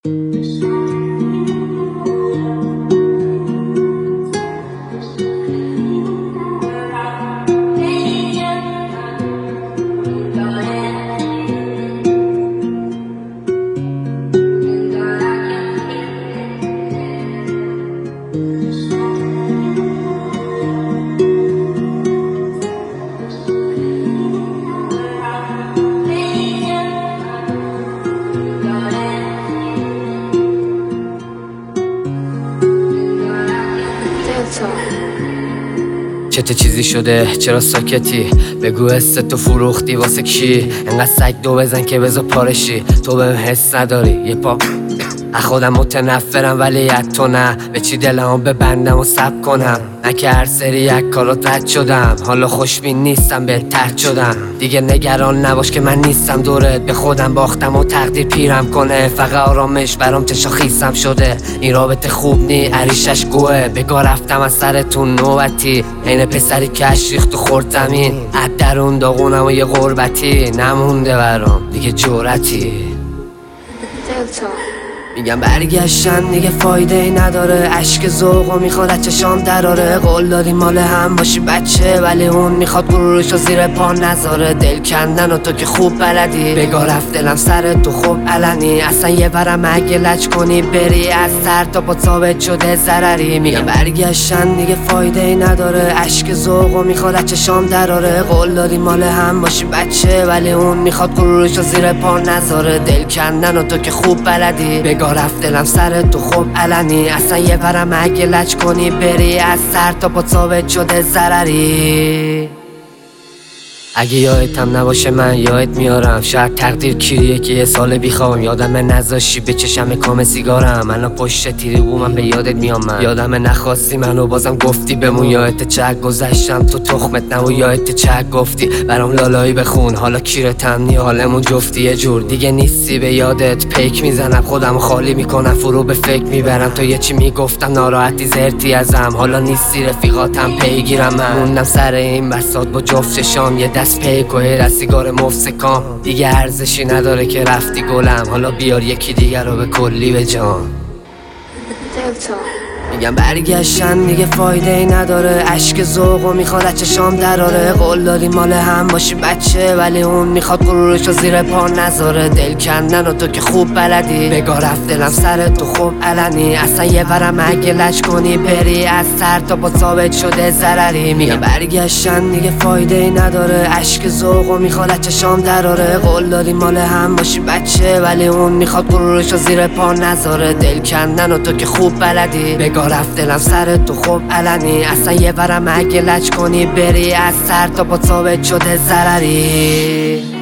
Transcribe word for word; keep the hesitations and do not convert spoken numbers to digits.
چه چیزی شده؟ چرا ساکتی؟ بگو حست تو فروختی واسه کی؟ انقدر سگ دو بزن که بزا پارشی. تو بهم حس نداری یه پا از خودم متنفرم ولی از تو نه. به چی دلمو ببندم و سب کنم؟ من که هر سری یک کارات رد شدم. حالا خوشبین نیستم به ترد شدم. دیگه نگران نباش که من نیستم دورت. به خودم باختم و تقدیر پیرم کنه. فقط آرامش برام چشا خیسم شده. این رابطه خوب نی عریشش گوه. بگاه رفتم از سرتون نوبتی. این پسری که ریخت و خورد زمین. از درون داغونم و یه غربتی. نمونده برام دیگه جرأتی. میگم برگشتن دیگه فایده ای نداره. اشک ذوقو میخواد از چشام دراره. قول دادی مال هم باشی بچه ولی اون میخواد غرورشو زیر پا نذاره. دل کندن و تو که خوب بلدی. بگاه رفت دلم سر تو خوب علنی. اصلا یه ورم اگه لج کنی بری از سر تا پا ثابت شده ضرری. میگم برگشتن دیگه فایده ای نداره. اشک ذوقو میخواد از چشام دراره. قول دادی مال هم باشی بچه ولی اون میخواد غرورشو زیر پا نذاره. دل کندن و تو که خوب بلدی. بگاه رفت دلم سر تو خوب علنی. اصلا یه ورم اگه لج کنی بری از سر تا پا ثابت شده ضرری. اگه یادتم نباشه من یادت میارم. شاید تقدیر کیریه که یه سال بیخوام. یادم نذاشی به چشم کام سیگارم. الان پشت تیری بومم به یادت میام. من یادم نخواستی منو بازم گفتی بمون. یادت چه گذشتم تو تخمت نبو. یادت چه گفتی برام لالایی بخون. حالا کیرتم نی حالمون جفتی یه جور دیگه نیستی. به یادت پیک میزنم خودم خالی میکنم. فرو به فکر میبرم تو یه چی میگفتم ناراحتی زرتی ازم. حالا نیستی رفیقاتم پیگیرم. من موندم سر این بساط با جفت چشام. یه دست پیک و هیر از سیگار مفسکام. دیگه ارزشی نداره که رفتی گلم. حالا بیار یکی دیگر رو به کلی به جان. میگم برگشتن دیگه فایده ای نداره. اشک ذوقو میخواد از چشام دراره. قول دادی مال هم باشی بچه ولی اون میخواد غرورشو زیر پا نذاره. دل کندن و تو که خوب بلدی. بگاه رفت دلم سر تو خوب علنی. اصلا یه ورم اگه لج کنی بری از سر تا پا ثابت شده ضرری. میگم برگشتن دیگه فایده ای نداره. اشک ذوقو میخواد از چشام دراره. قول دادی مال هم باشی بچه ولی اون میخواد غرورشو زیر پا نذاره. دل کندن و تو که خوب بلدی. بگاه رفت دلم سر تو خوب علنی. اصلا یه ورم اگه لج کنی بری از سر تا پا ثابت شده ضرری.